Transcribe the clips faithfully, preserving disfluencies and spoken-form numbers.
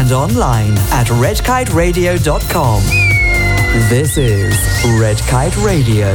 and online at red kite radio dot com. This is Red Kite Radio.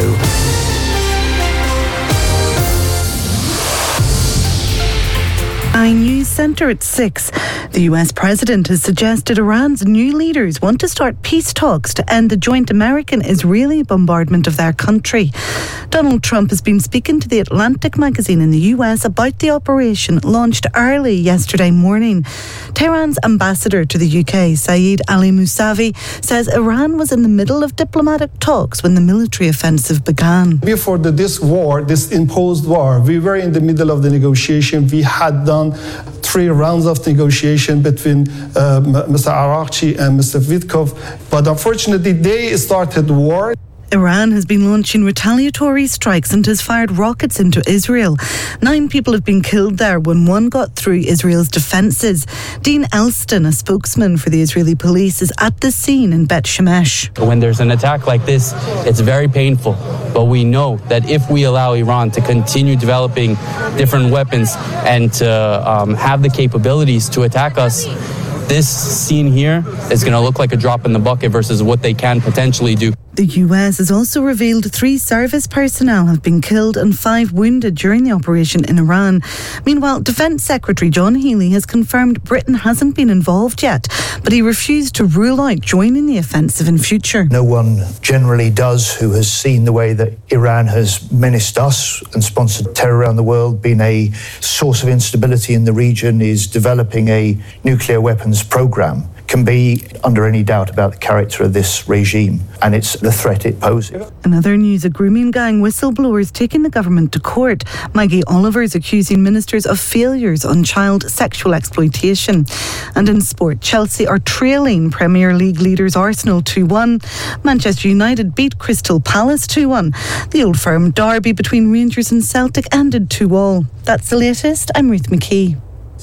Nine News Centre at six. The U S President has suggested Iran's new leaders want to start peace talks to end the joint American-Israeli bombardment of their country. Donald Trump has been speaking to The Atlantic magazine in the U S about the operation launched early yesterday morning. Tehran's ambassador to the U K, Saeed Ali Mousavi, says Iran was in the middle of diplomatic talks when the military offensive began. Before the, this war, this imposed war, we were in the middle of the negotiation. We had done three rounds of negotiation between uh, Mister Arakchi and Mister Vitkov, but unfortunately they started war. Iran has been launching retaliatory strikes and has fired rockets into Israel. Nine people have been killed there when one got through Israel's defences. Dean Elston, a spokesman for the Israeli police, is at the scene in Bet Shemesh. When there's an attack like this, it's very painful. But we know that if we allow Iran to continue developing different weapons and to um, have the capabilities to attack us, this scene here is going to look like a drop in the bucket versus what they can potentially do. The U S has also revealed three service personnel have been killed and five wounded during the operation in Iran. Meanwhile, Defence Secretary John Healey has confirmed Britain hasn't been involved yet, but he refused to rule out joining the offensive in future. No one generally does who has seen the way that Iran has menaced us and sponsored terror around the world, been a source of instability in the region, is developing a nuclear weapons program, can be under any doubt about the character of this regime and it's the threat it poses. In other news, a grooming gang whistleblower is taking the government to court. Maggie Oliver is accusing ministers of failures on child sexual exploitation. And in sport, Chelsea are trailing Premier League leaders Arsenal two one. Manchester United beat Crystal Palace two one. The Old Firm derby between Rangers and Celtic ended two all. That's the latest. I'm Ruth McKee.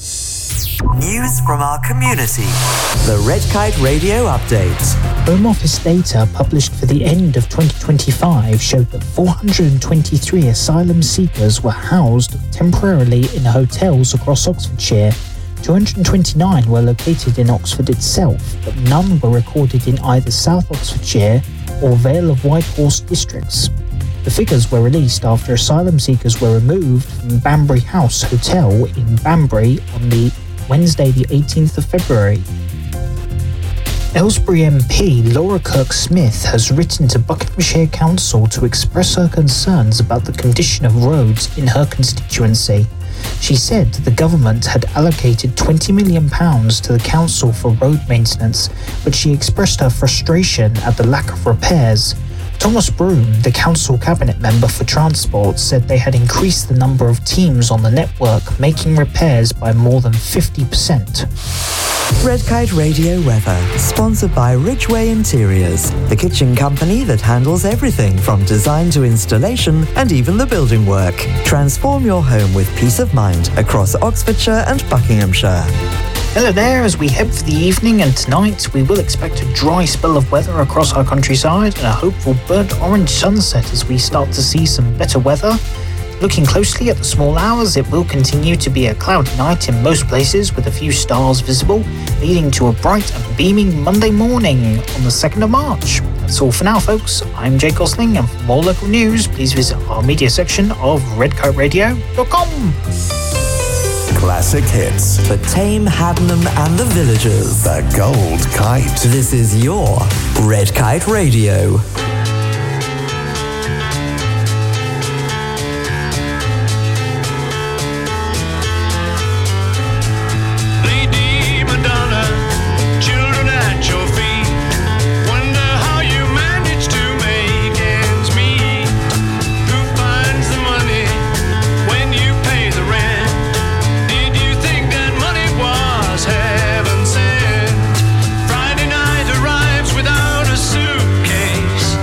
News from our community. The Red Kite Radio Update. Home Office data published for the end of twenty twenty-five showed that four hundred twenty-three asylum seekers were housed temporarily in hotels across Oxfordshire. two hundred twenty-nine were located in Oxford itself, but none were recorded in either South Oxfordshire or Vale of Whitehorse districts. The figures were released after asylum seekers were removed from Banbury House Hotel in Banbury on the Wednesday the eighteenth of February. Aylesbury M P Laura Kirk-Smith has written to Buckinghamshire Council to express her concerns about the condition of roads in her constituency. She said the government had allocated twenty million pounds to the council for road maintenance, but she expressed her frustration at the lack of repairs. Thomas Broom, the council cabinet member for transport, said they had increased the number of teams on the network, making repairs by more than fifty percent. Red Kite Radio weather, sponsored by Ridgeway Interiors, the kitchen company that handles everything from design to installation and even the building work. Transform your home with peace of mind across Oxfordshire and Buckinghamshire. Hello there, as we head for the evening, and tonight we will expect a dry spell of weather across our countryside and a hopeful burnt orange sunset as we start to see some better weather. Looking closely at the small hours, it will continue to be a cloudy night in most places with a few stars visible, leading to a bright and beaming Monday morning on the second of March. That's all for now, folks. I'm Jake Gosling, and for more local news, please visit our media section of red kite radio dot com. Classic hits. The Tame Haddenham and the Villagers. The Gold Kite. This is your Red Kite Radio. Friday night arrives without a suitcase.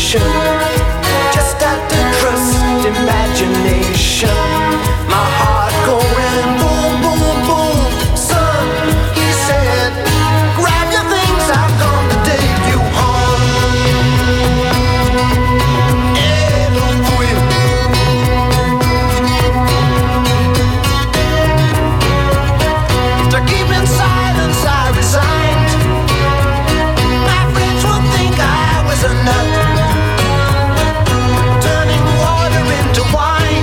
sensation. Just had to trust imagination. My heart going boom, boom, boom. Son, he said, grab your things, I've come to take you home. Eh, don't quit. To keep in silence, I resigned. My friends would think I was a nut, turning water into wine.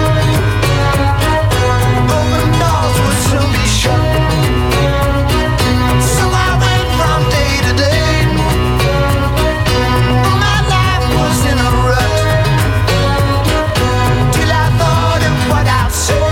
Open doors would soon be shut. So I went from day to day. My life was in a rut, till I thought of what I'd say,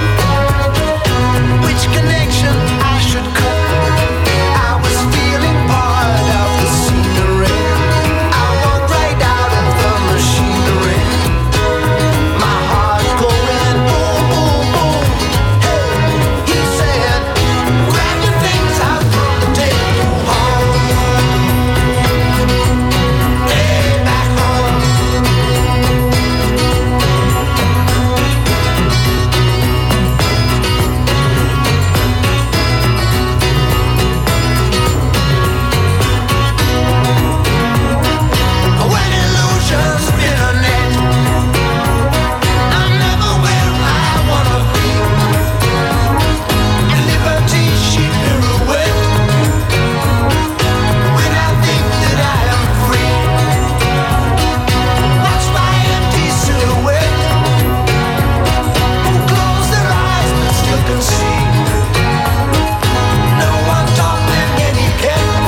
which connection I should cut. I was feeling part of the scenery. I walked right out of the machinery. My heart going boom, boom, boom. Hey, he said, grab your things, I've come to take you home. Hey, back home. When illusions spin a net, I'm never where I wanna be. And liberty she pirouette, when I think that I am free. Watch my empty silhouette, who close their eyes but still can see. No one taught them etiquette.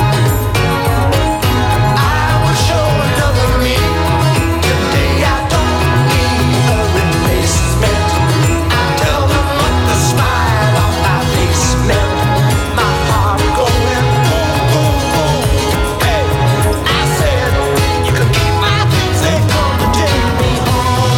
I will show another me. Today I don't need a replacement. I tell them what the smile on my face meant. My heart going boom, boom, boom. Hey, I said, you can keep my things, they come to take me home.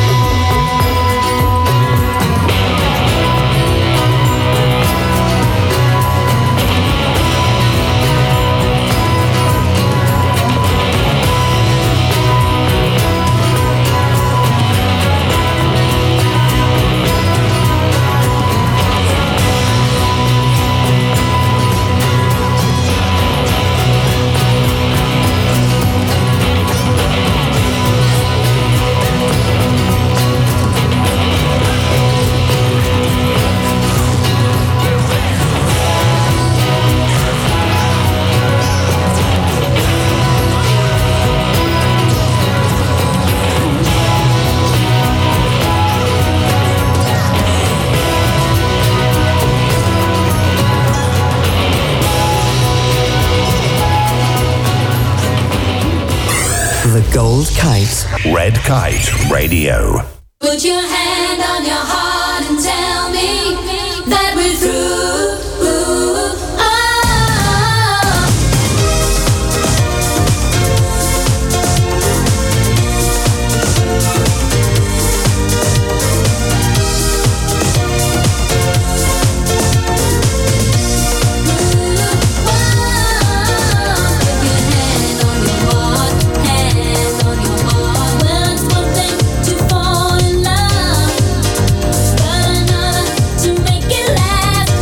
The Gold Kite. Red Kite Radio. Put your hand on your heart and tell me that we're through. Oh. Fall in love, but another to make it last.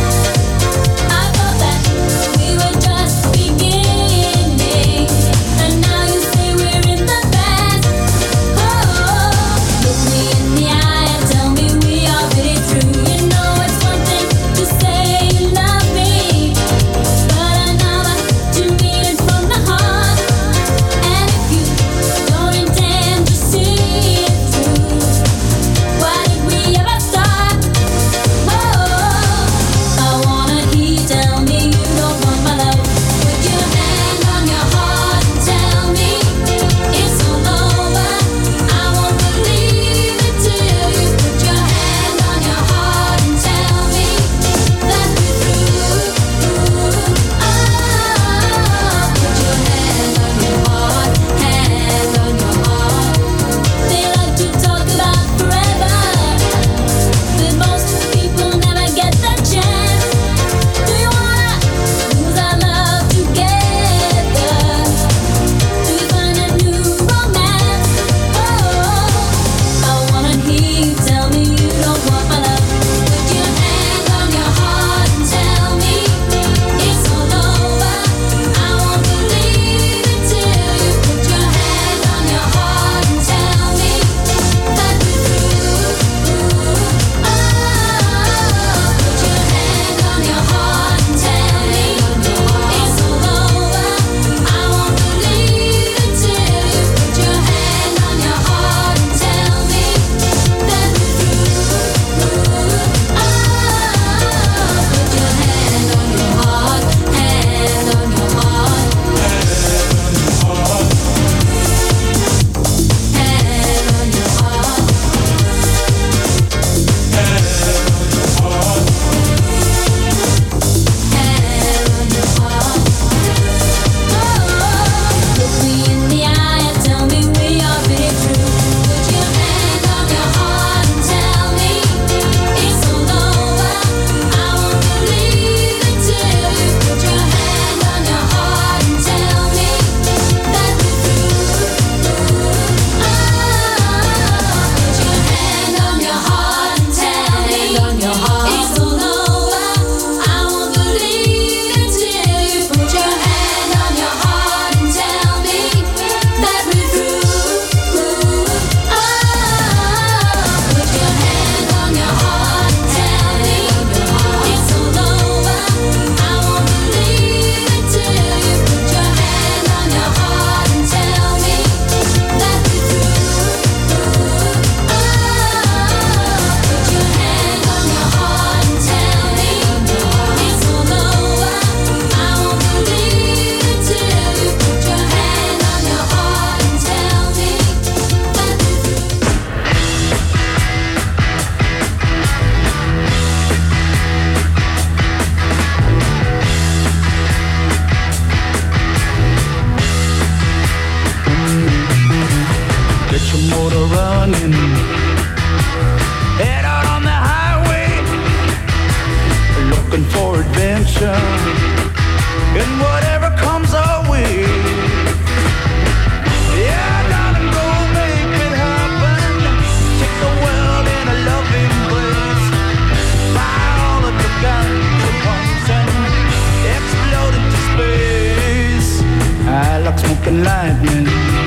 striking lightning,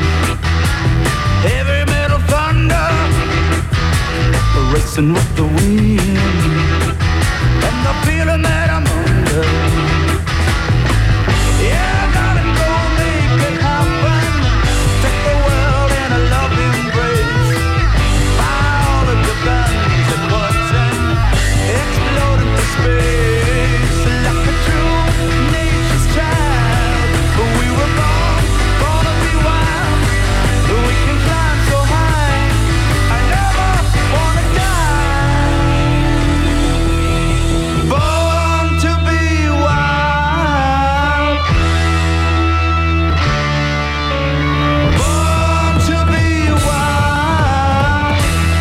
heavy metal thunder, racing with the wind, and the feeling that I'm under. Yeah, darling, go make it happen. Take the world in a loving embrace. Fire all of your guns at once and explode into space like a true nature's child. We were born, born to be wild. We can climb so high. I never wanna die. Born to be wild. Born to be wild.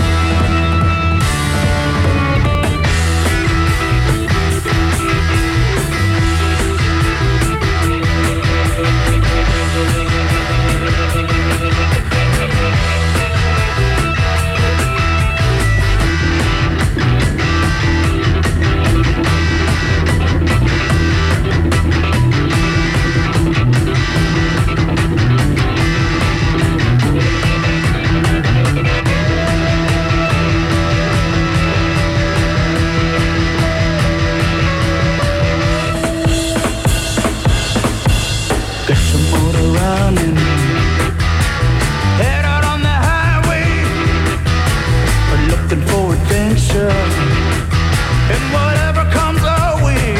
Get your motor running, head out on the highway, looking for adventure, and whatever comes our way.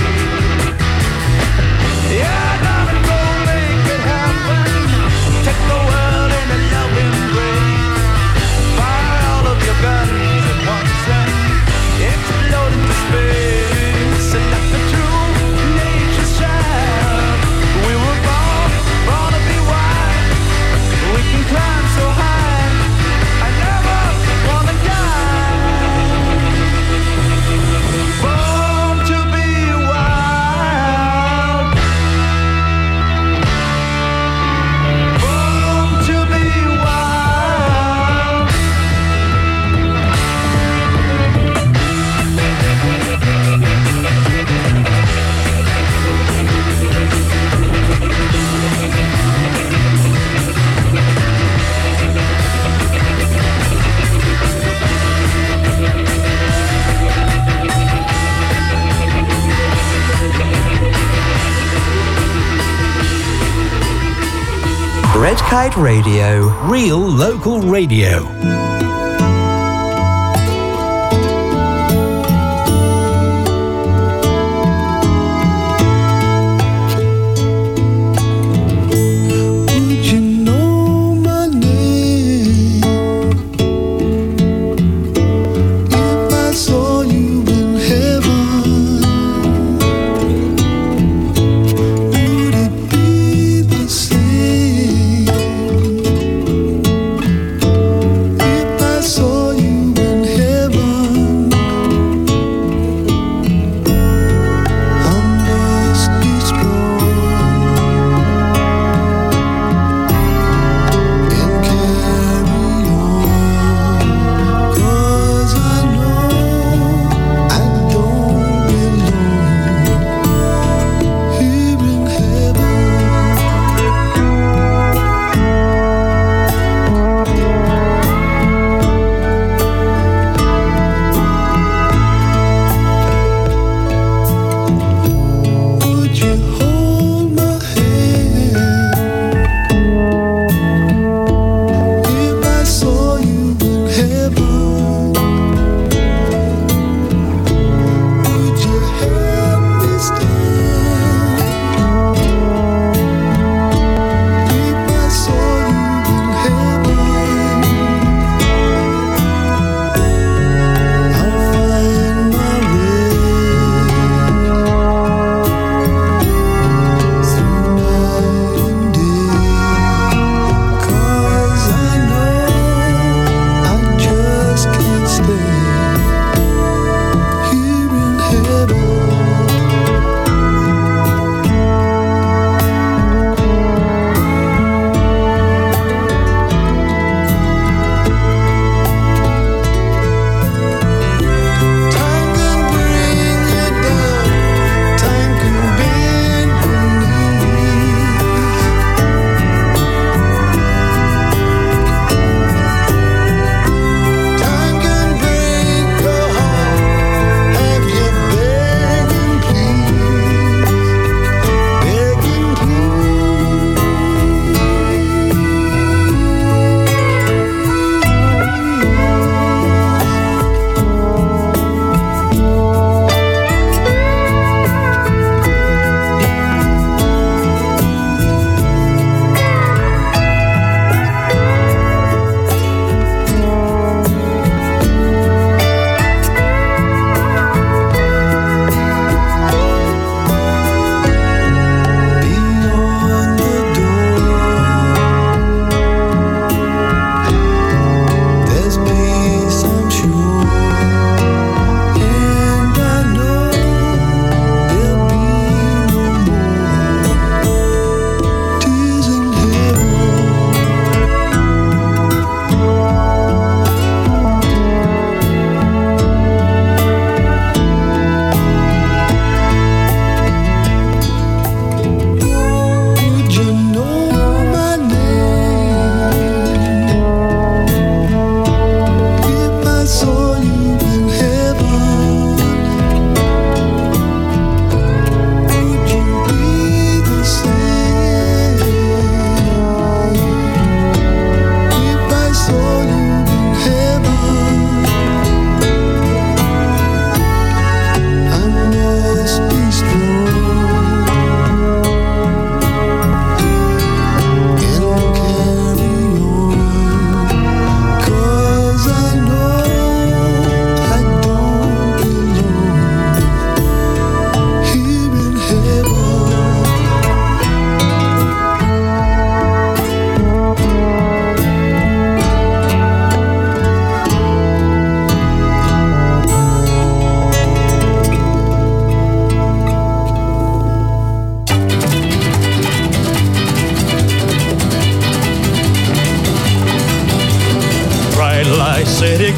Yeah, darling, go make it happen. Take the world in a loving embrace. Fire all of your guns at once and explode into space like a true nature's child. We were born, born to be wild. We can climb so high. I never wanna die. Born to be wild. Born to be wild. Red Kite Radio. Real local radio. Would you know my name if I saw you in heaven? Would it be the same if I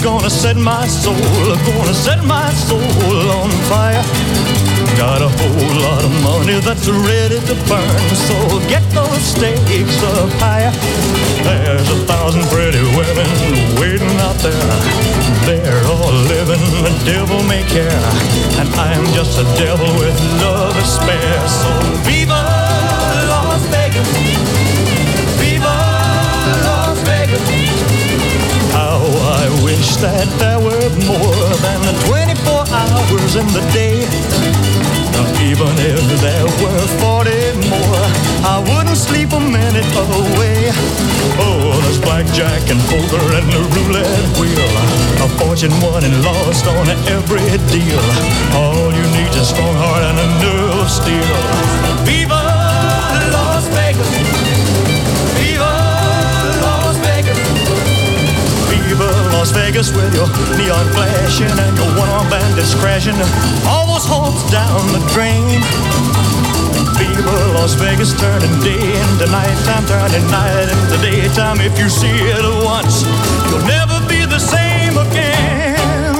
gonna set my soul, gonna set my soul on fire. Got a whole lot of money that's ready to burn, so get those stakes up higher. There's a thousand pretty women waiting out there. They're all living the devil may care, and I'm just a devil with love to spare. So viva Las Vegas, viva Las Vegas. How I wish that there were more than the twenty-four hours in the day. Even if there were forty more, I wouldn't sleep a minute away. Oh, there's blackjack and poker and the roulette wheel, a fortune won and lost on every deal. All you need is a strong heart and a nerve of steel. Viva Las Vegas, viva Las Vegas, viva Las Vegas with your neon flashing and your one-armed bandits crashing. All those hopes down the drain. Viva Las Vegas, turning day into nighttime, turning night into daytime. If you see it once, you'll never be the same again.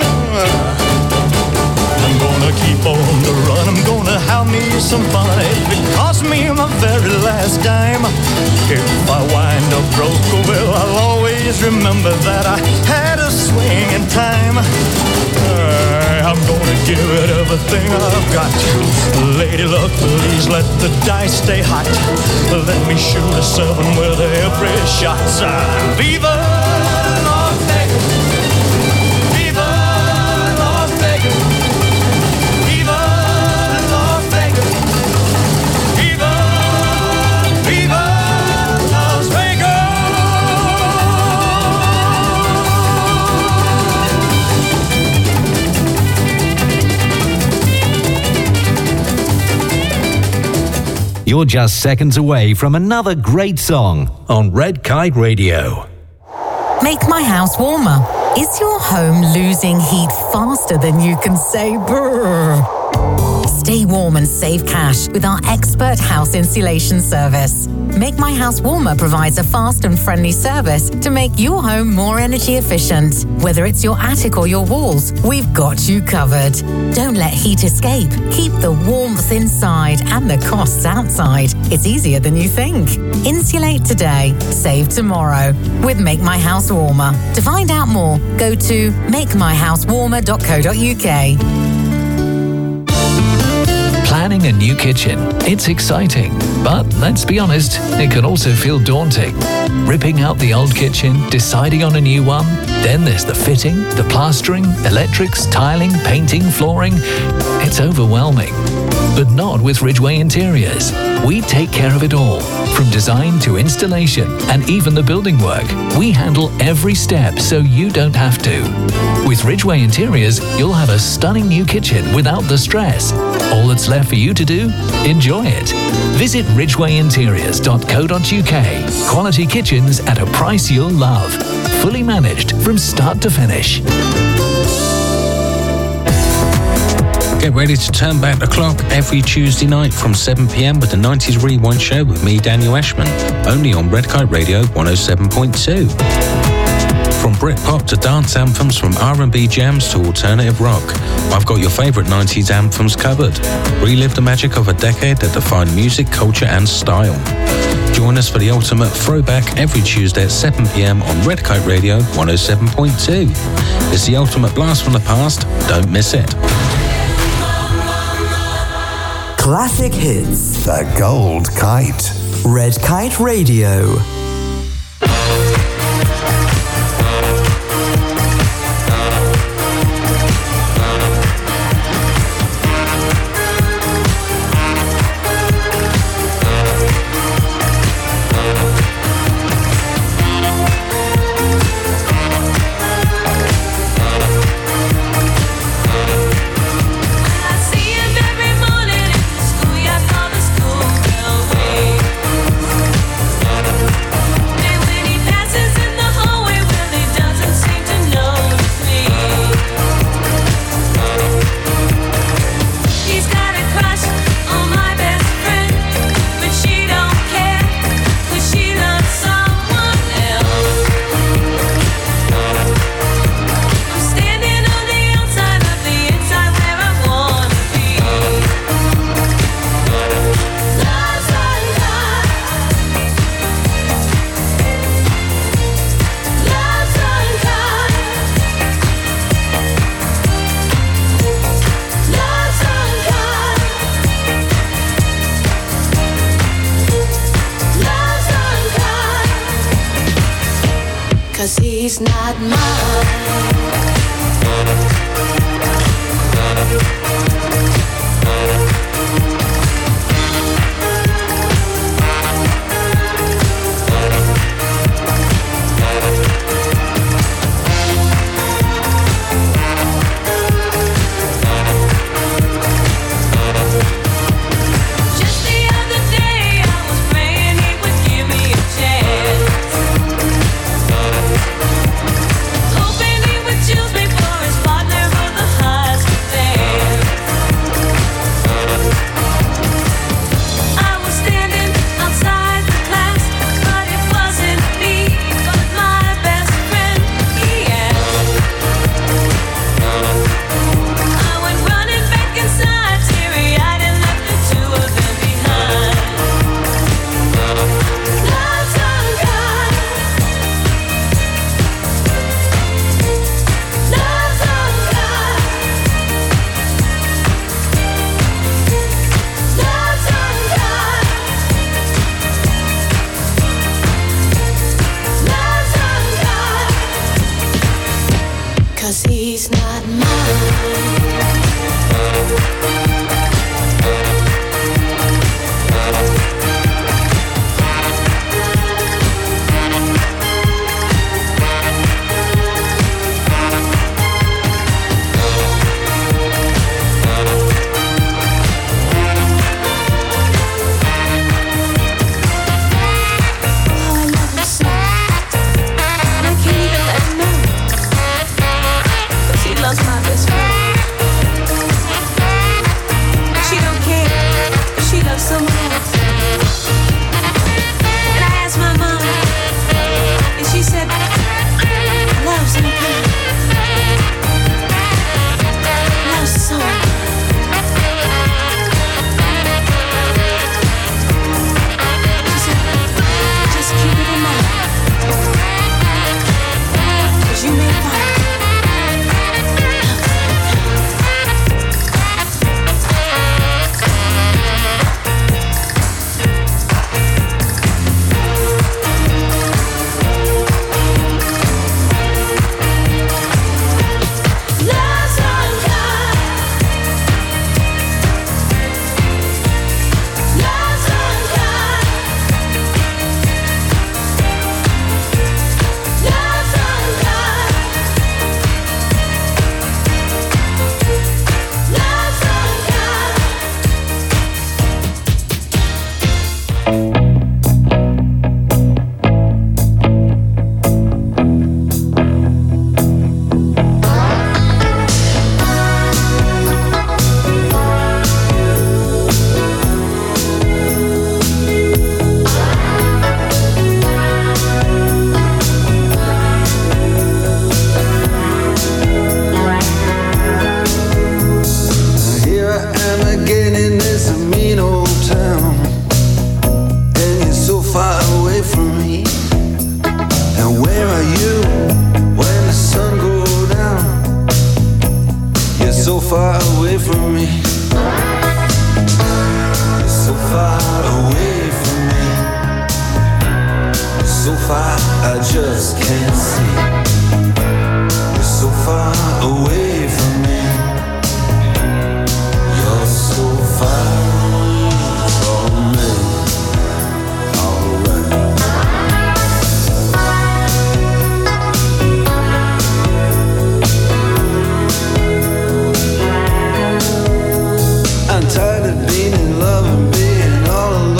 I'm gonna keep on the run, I'm gonna have me some fun. If it costs me my very last dime, if I wind up broke, well, I'll always remember that I had a swing in time. Uh, I'm gonna give it everything I've got. Lady luck, please let the dice stay hot. Let me shoot a seven with every shot. Uh, Viva Las Vegas, viva Las Vegas, viva Las Vegas, viva, viva Las Vegas. You're just seconds away from another great song on Red Kite Radio. Make my house warmer. Is your home losing heat faster than you can say brrr? Stay warm and save cash with our expert house insulation service. Make My House Warmer provides a fast and friendly service to make your home more energy efficient. Whether it's your attic or your walls, we've got you covered. Don't let heat escape. Keep the warmth inside and the costs outside. It's easier than you think. Insulate today, save tomorrow with Make My House Warmer. To find out more, go to make my house warmer dot co dot uk. Planning a new kitchen. It's exciting, but let's be honest, it can also feel daunting. Ripping out the old kitchen, deciding on a new one, then there's the fitting, the plastering, electrics, tiling, painting, flooring. It's overwhelming. But not with Ridgeway Interiors. We take care of it all, from design to installation and even the building work. We handle every step so you don't have to. With Ridgeway Interiors, you'll have a stunning new kitchen without the stress. All that's left for you to do? Enjoy it. Visit ridgeway interiors dot co dot uk. Quality kitchens at a price you'll love. Fully managed from start to finish. Get ready to turn back the clock every Tuesday night from seven p.m. with the nineties Rewind Show with me, Daniel Ashman, only on Red Kite Radio one oh seven point two. From Britpop to dance anthems, from R and B jams to alternative rock, I've got your favourite nineties anthems covered. Relive the magic of a decade that defined music, culture and style. Join us for the ultimate throwback every Tuesday at seven p.m. on Red Kite Radio one oh seven point two. It's the ultimate blast from the past. Don't miss it. Classic hits. The Gold Kite. Red Kite Radio. Schoolyard, on the school bell ring. 'cause he's not mine.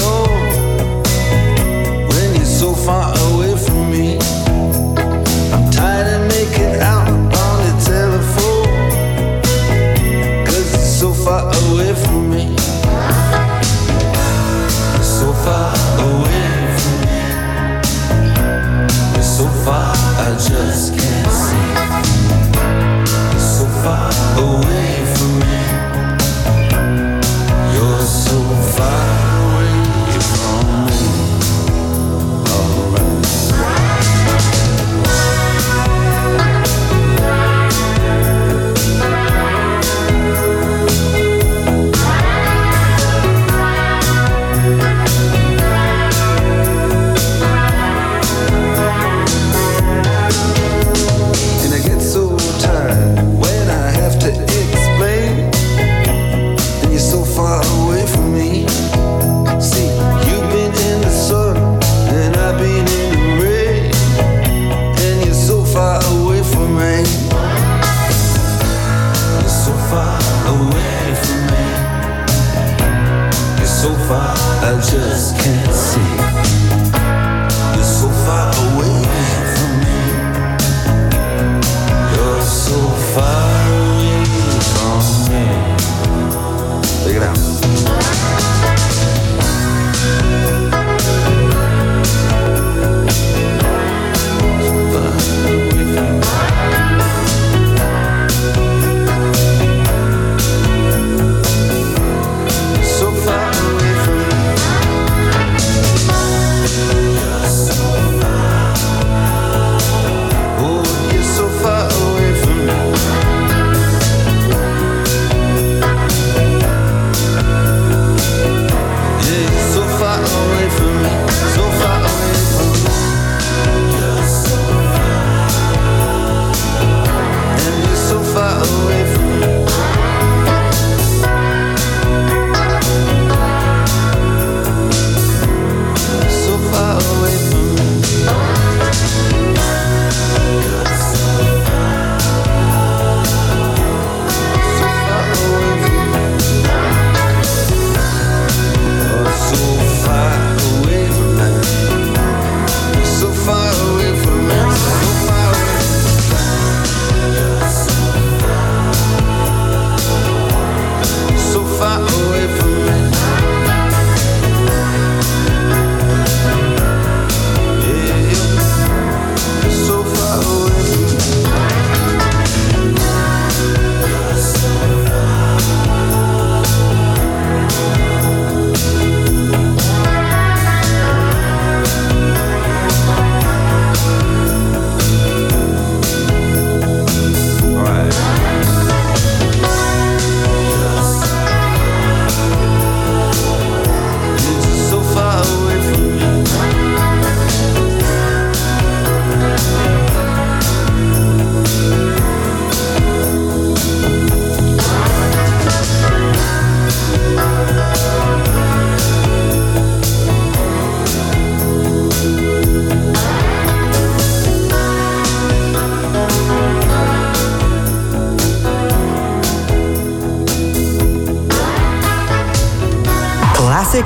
Far away from me, I'm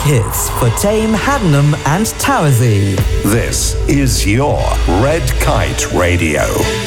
hits for Tame, Haddenham and Towersey. This is your Red Kite Radio.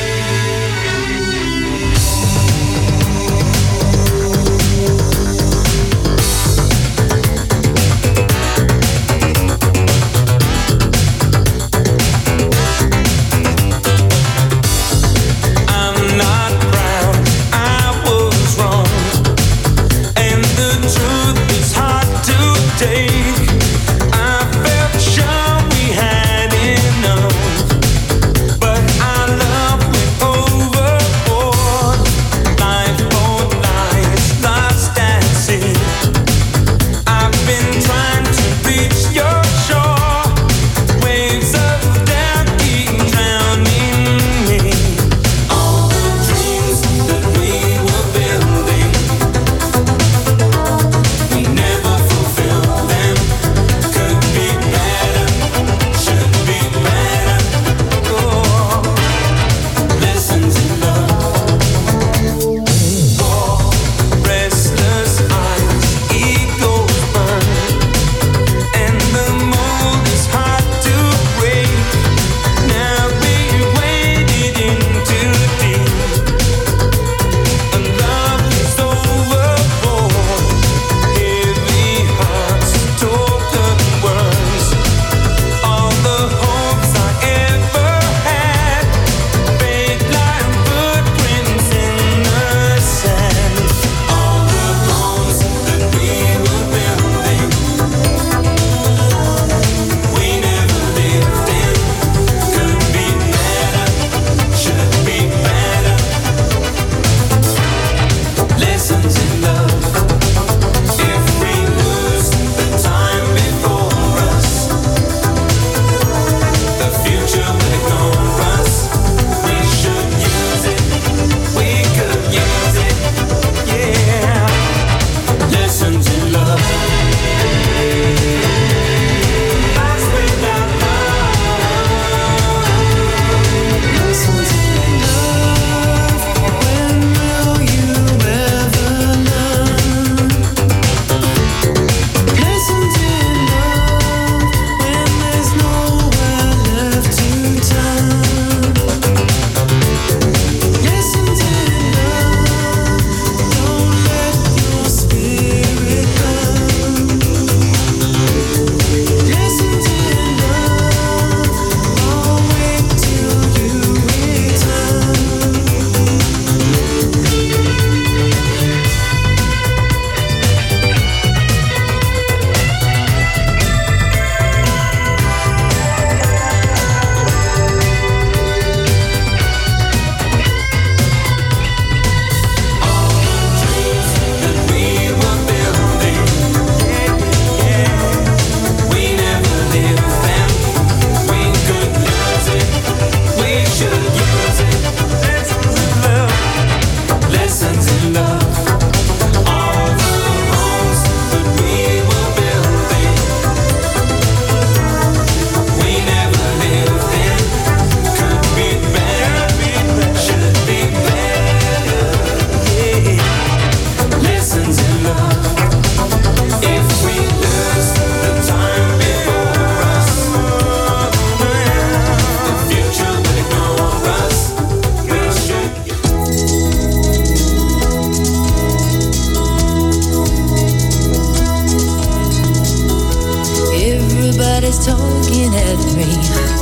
Everybody's talking at me.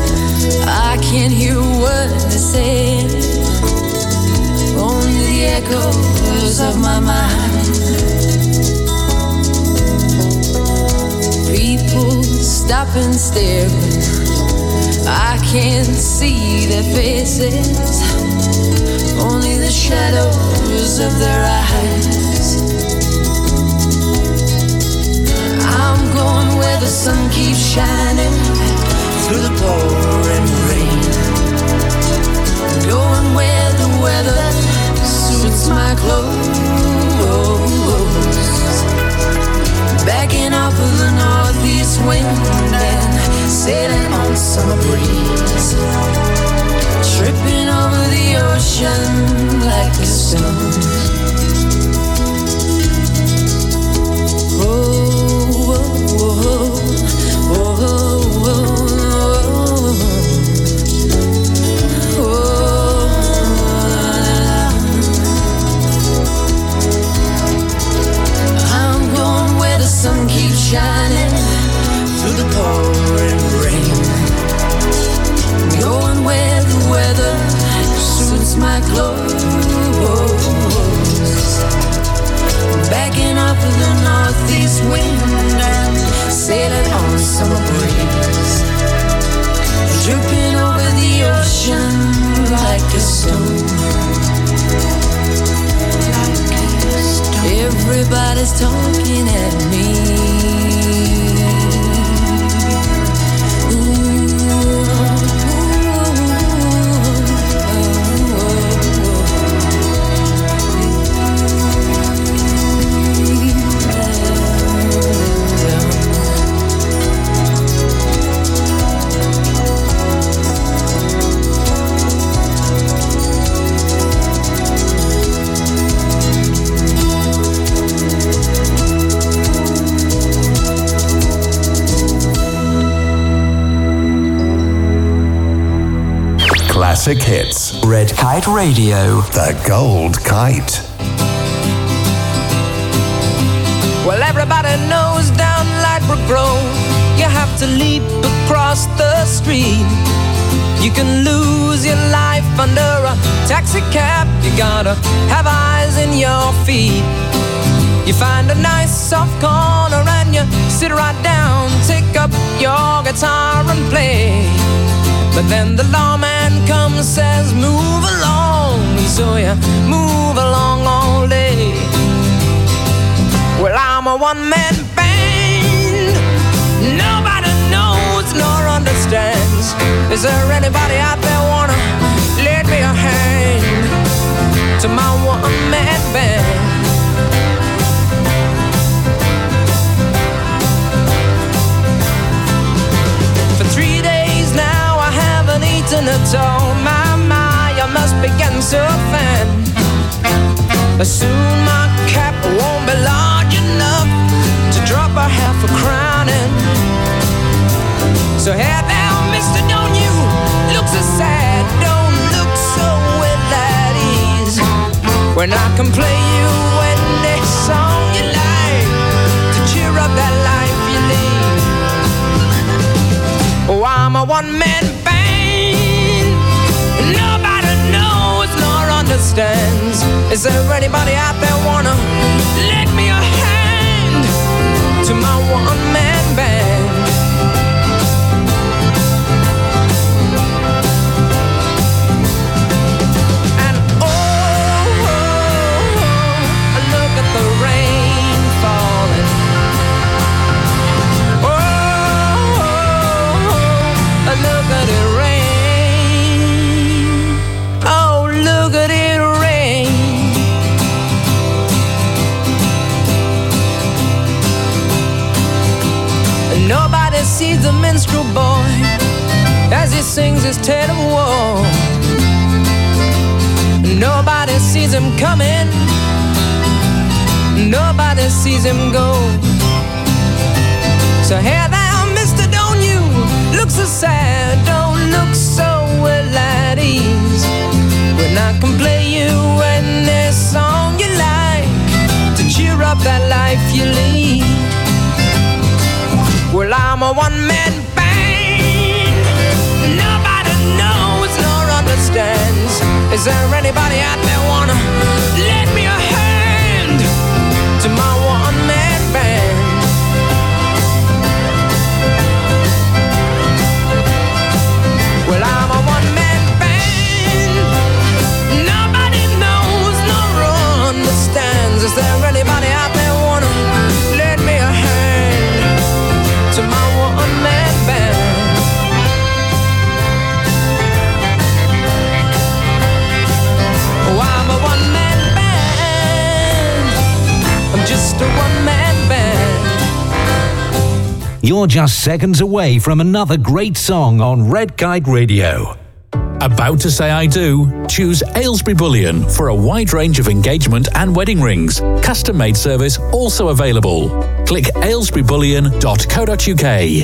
I can't hear what they're saying. Only the echoes of my mind. People stop and stare, but I can't see their faces. Only the shadows of their eyes. I'm going where the sun keeps shining through the pouring rain. Going where the weather suits my clothes. Backing off of the northeast wind and sailing on summer breeze. Tripping over the ocean like a stone. Oh, oh, oh. everybody's talking at me. Classic hits. Red Kite Radio. The Gold Kite. Well, everybody knows down Lightbrook Road, you have to leap across the street. You can lose your life under a taxi cab. You gotta have eyes in your feet. You find a nice soft corner and you sit right down, take up your guitar and play. But then the lawman comes, says move along, and so you move along all day. Well, I'm a one-man band, nobody knows nor understands. Is there anybody out there wanna lend me a hand to my one-man band? For three days now I haven't eaten at all. My, my, I must be getting so thin. Soon my cap won't be large enough to drop a half a crown in. So hey there, mister, don't you look so sad, don't look so well at ease, when I can play you any song you like to cheer up that life you lead. Oh, I'm a one-man band, nobody knows nor understands. Is there anybody out there wanna lend me a hand to my one-man band? And oh, oh, oh, look at the rain falling. Oh, oh, oh, look at it rain. Oh, look at it rain. Nobody sees the minstrel boy as he sings his tale of woe. Nobody sees him coming, nobody sees him go. So hey there, mister, don't you look so sad, don't look so well at ease, when I can play you any song you like to cheer up that life you lead. Well, I'm a one-man band, nobody knows nor understands. Is there anybody out there wanna lend me a hand to my one-man band? Well, I'm a one-man band, nobody knows nor understands. Is there anybody out there wanna lend me a hand to my one-man band? Oh, I'm a one-man band, I'm just a one-man band. You're just seconds away from another great song on Red Kite Radio. About to say I do? Choose Aylesbury Bullion for a wide range of engagement and wedding rings. Custom-made service also available. Click aylesbury bullion dot co dot uk.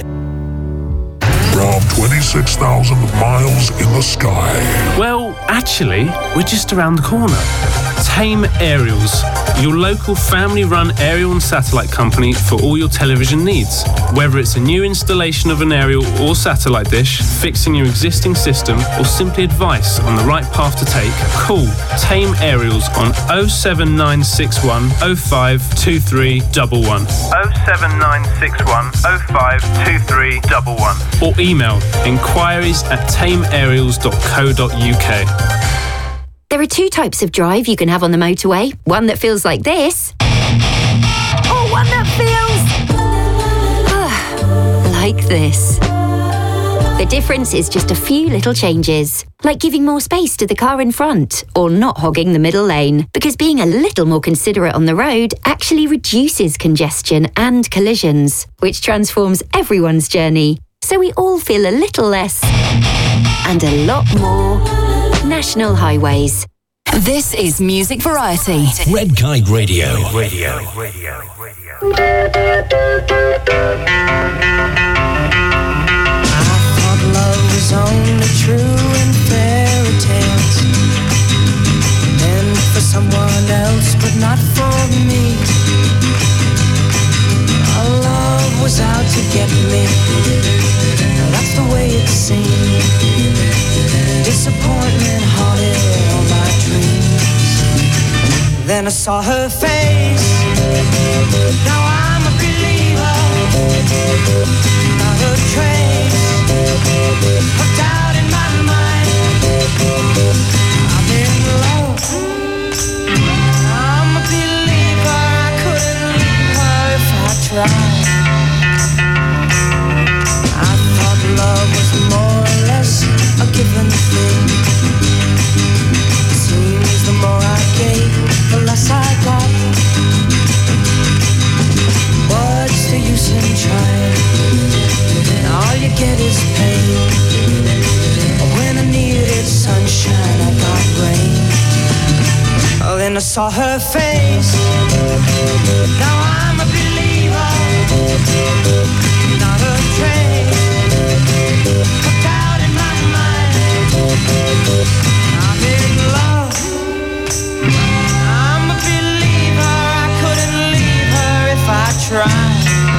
From twenty-six thousand miles in the sky. Well, actually, we're just around the corner. Tame Aerials, your local family-run aerial and satellite company for all your television needs. Whether it's a new installation of an aerial or satellite dish, fixing your existing system, or simply advice on the right path to take, call Tame Aerials on oh seven nine six one oh five two three one one. oh seven nine six one oh five two three one one. Or email inquiries at tame aerials dot co dot uk. There are two types of drive you can have on the motorway. One that feels like this, one that feels like this. The difference is just a few little changes, like giving more space to the car in front or not hogging the middle lane, because being a little more considerate on the road actually reduces congestion and collisions, which transforms everyone's journey, so we all feel a little less and a lot more National Highways. This is Music Variety. Red Kite Radio. Radio. Radio. Love was only true in fairy tales, meant for someone else but not for me. Our love was out to get me, that's the way it seemed. Disappointment haunted all my dreams. Then I saw her face, now I'm a believer, not a trace of doubt in my mind. I'm in love, I'm a believer, I couldn't leave her if I tried. I thought love was more or less a given thing. Seems the more I gave, the less I got. What's the use in trying? All you get is pain. When I needed sunshine, I got rain. Oh, then I saw her face. Now I'm a believer, not a trace of doubt in my mind. I'm in love, I'm a believer, I couldn't leave her if I tried.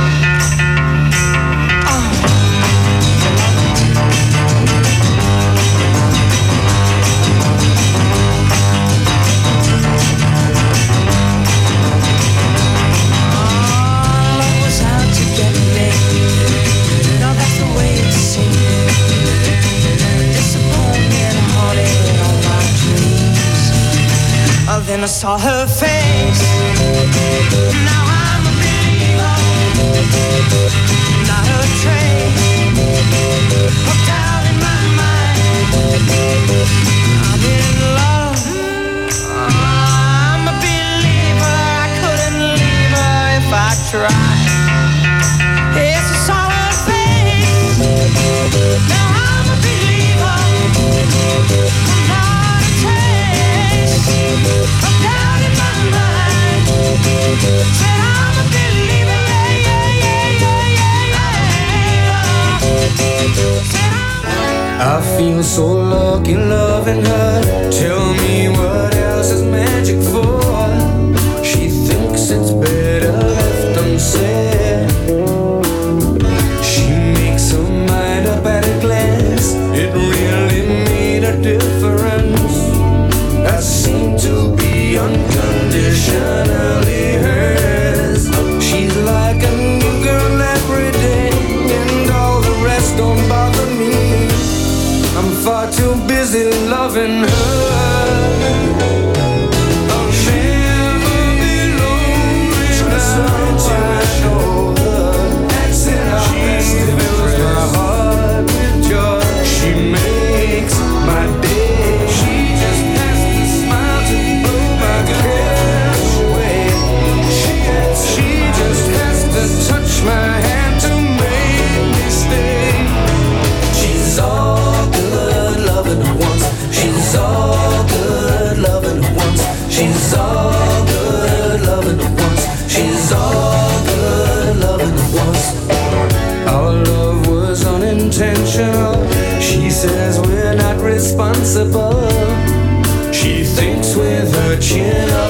Then I saw her face. Now I'm a believer, not a trace of doubt in my mind. I'm in love, I'm a believer, I couldn't leave her if I tried. Yes, I saw her face. Now I'm a believer, not a trace of doubt in my mind. Said I'm a believer, yeah, yeah, yeah, yeah, yeah, yeah. I feel so lucky loving her. Tell me what else is magic for? She thinks it's better left unsaid. She makes her mind up at a glance. It really made a difference. I seem to be unconditionally hers. She's like a new girl every day, and all the rest don't bother me. I'm far too busy loving her. I'll never be lonely without you. I know her. That's it. She fills my heart with joy. She makes my day. She just has to smile to blow my cares away. She, she just has to touch my hand to make me stay. She's all good loving her once. She's all good loving her once. She's all good loving her once. She's all good loving her once. Our love was unintentional. She says we're not responsible. She thinks with her chin up.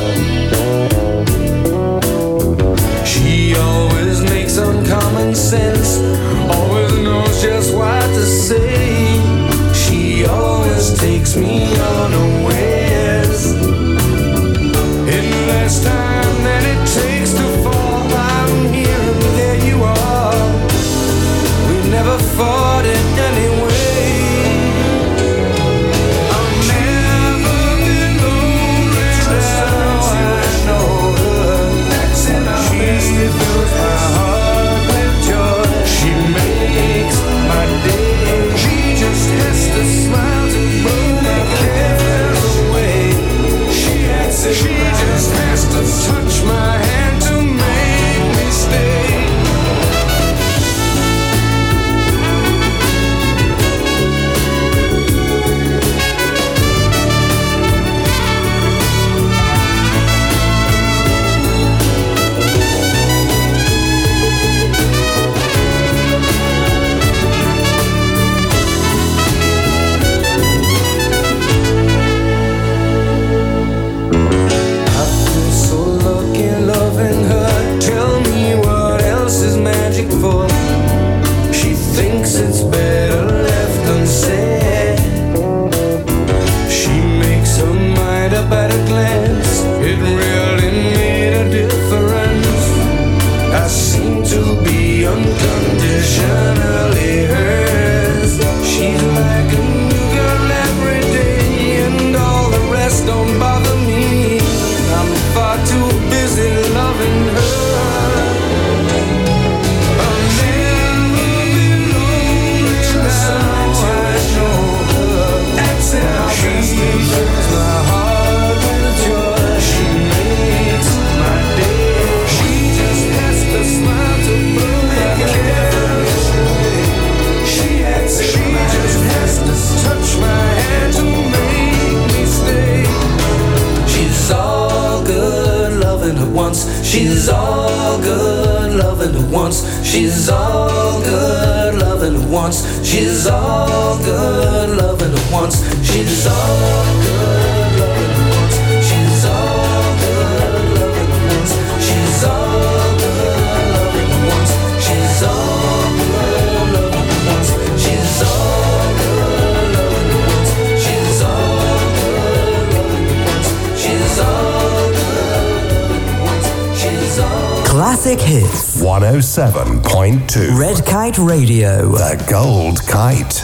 She always makes uncommon sense. Always knows just what to say. She always takes me unawares. In less time than it takes to fall, I'm here and there you are. We never fought it anyway. I'll never be lonely now. I know her. That's in our best. said. She makes her mind up at a glance. It really made a difference. I seem to be unconditionally hers. She's like a new girl every day, and all the rest don't bother me. I'm far too busy loving her. I'll never be lonely now. I know her. She fills my heart with joy. She makes my day. She just has to smile to make it difference. She has she just has to touch my hand to make me stay. She's all good, loving at once. She's all good, loving at once. She's all good, loving at once. She's all good, loving at once. She's all good, loving at once. She's all good, loving at once. She's all good, loving at once. She's all good, loving at once. She's all good, loving at once. She's all good, loving at once. She's all good, loving at once. She's all. Classic hits. one oh seven point two. Red Kite Radio. The Gold Kite.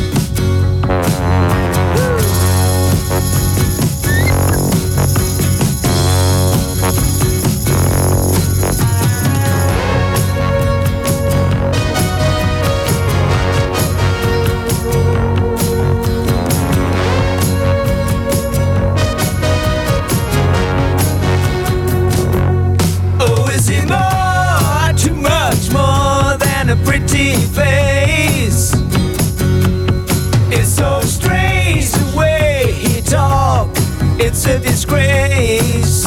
Oh, is it more, too much more than a pretty face? It's so strange the way he talk. It's a disgrace.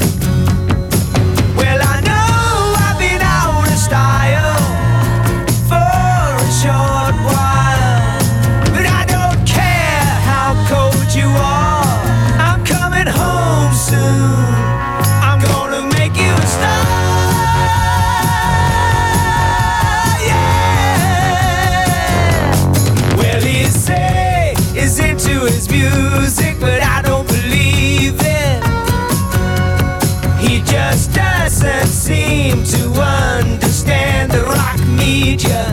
Well, I know I've been out of style for a short while, but I don't care how cold you are. I'm coming home soon. I'm gonna make you a star. Well, he say he's into his music, but I don't believe it. He just doesn't seem to understand the rock media.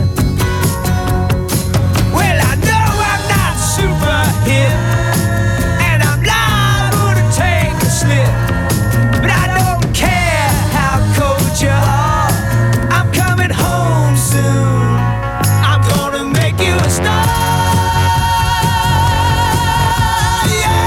Well, I know I'm not super hip, and I'm liable to take a slip, but I don't care how cold you are. I'm coming home soon. I'm gonna make you a star. Yeah.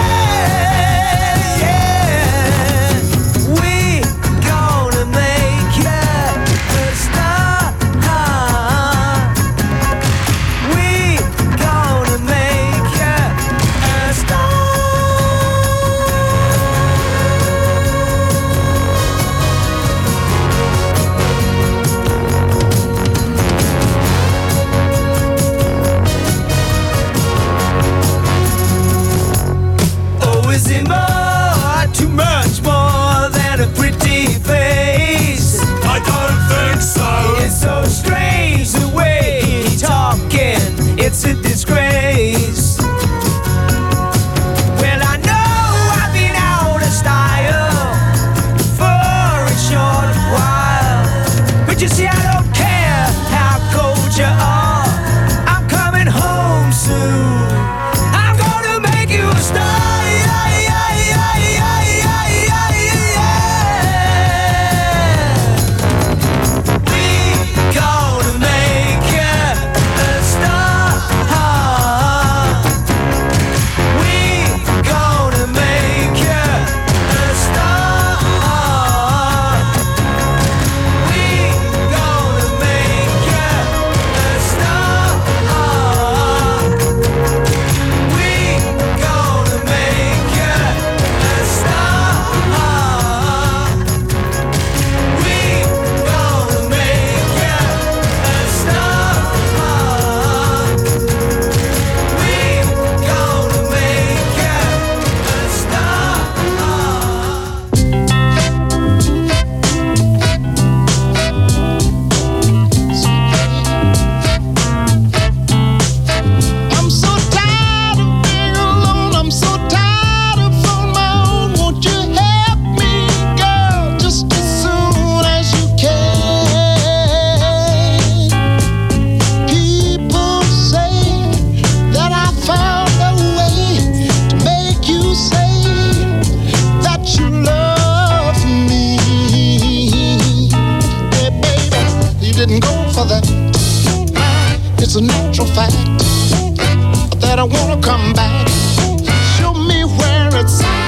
that I wanna come back. Show me where it's at.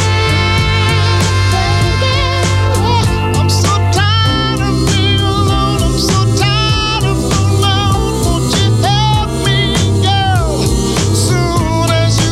I'm so tired of being alone. I'm so tired of being alone. Won't you help me, girl, soon as you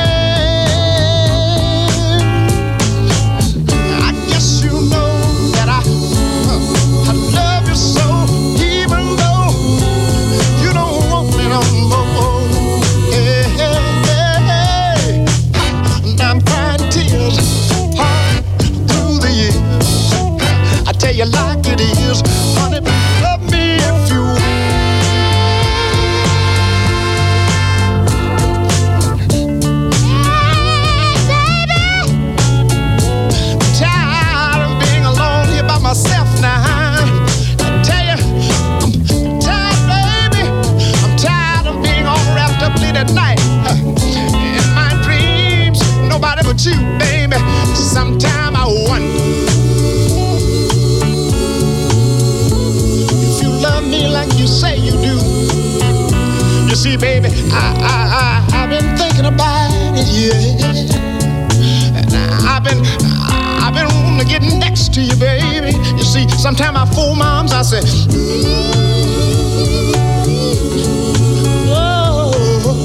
can? I guess you know that I, I love you so, even though you don't want me no more. Hey, hey, hey, hey. And I'm crying tears all through the years. I tell you like it is, honey, love me if you tired of being alone here by myself now. I tell you, I'm tired, baby. I'm tired of being all wrapped up late at night. In my dreams, nobody but you, baby. Sometime I wonder if you love me like you say you do. You see, baby, I, I, I, I've been thinking about it, yeah. And I've been, I've been wanting to get next to you, baby. You see, sometimes I fool moms, I say, oh,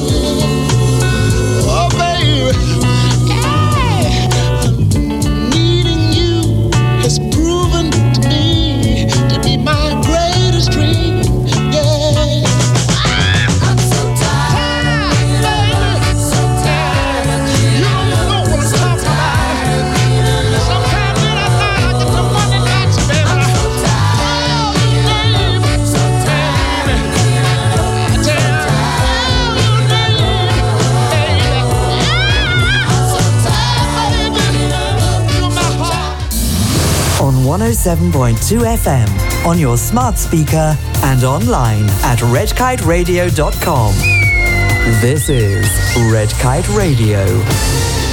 oh, baby, hey, needing you has proven to me to be my greatest dream, yeah. I'm so tired, baby, so tired. You don't know what I'm talking about. Sometimes in the night I get to wonder nights, baby. I'm so tired, baby, so tired. I tell you, oh, you baby, I'm so tired, baby. You're my heart. On one oh seven point two F M, on your smart speaker, and online at red kite radio dot com. This is Red Kite Radio.